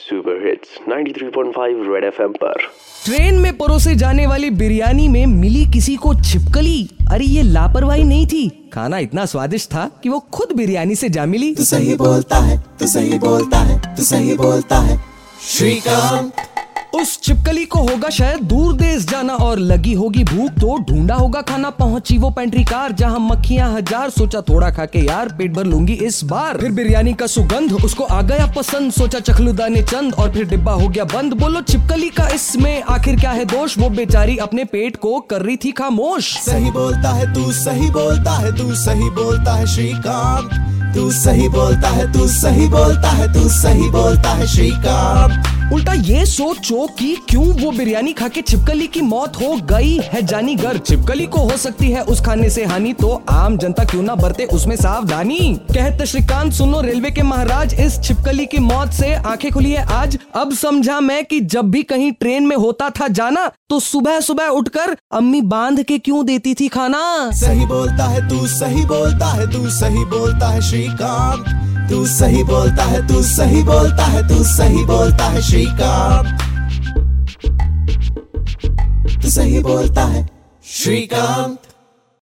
Super hits 93.5 Red FM पर। Train में परोसे जाने वाली बिरयानी में मिली किसी को छिपकली। अरे ये लापरवाही नहीं थी, खाना इतना स्वादिष्ट था कि वो खुद बिरयानी से जा मिली। तू सही बोलता है, तू सही बोलता है, तू सही बोलता है श्रीकांत। उस छिपकली को होगा शायद दूर देश जाना और लगी होगी भूख, तो ढूंढा होगा खाना। पहुंची वो पेंट्री कार जहां मक्खियां हजार, सोचा थोड़ा खा के यार पेट भर लूंगी इस बार। फिर बिरयानी का सुगंध उसको आ गया पसंद, सोचा चखलू दाने चंद और फिर डिब्बा हो गया बंद। बोलो छिपकली का इसमें आखिर क्या है दोष, वो बेचारी अपने पेट को कर रही थी खामोश। सही बोलता है तू, सही बोलता है तू, सही बोलता है श्रीकांत। तू सही बोलता है, तू सही बोलता है, तू सही बोलता है श्रीकांत। उल्टा ये सोचो कि क्यों वो बिरयानी खा के छिपकली की मौत हो गई है जानी गर। छिपकली को हो सकती है उस खाने से हानि, तो आम जनता क्यों ना बरते उसमें सावधानी। कहते श्रीकांत सुनो रेलवे के महाराज, इस छिपकली की मौत से आंखें खुली है आज। अब समझा मैं कि जब भी कहीं ट्रेन में होता था जाना, तो सुबह सुबह उठकर अम्मी बांध के क्यों देती थी खाना। सही बोलता है तू, सही बोलता है तू, सही बोलता है श्रीकांत। तू सही बोलता है, तू सही बोलता है, तू सही बोलता है श्रीकांत। तू सही बोलता है श्रीकांत।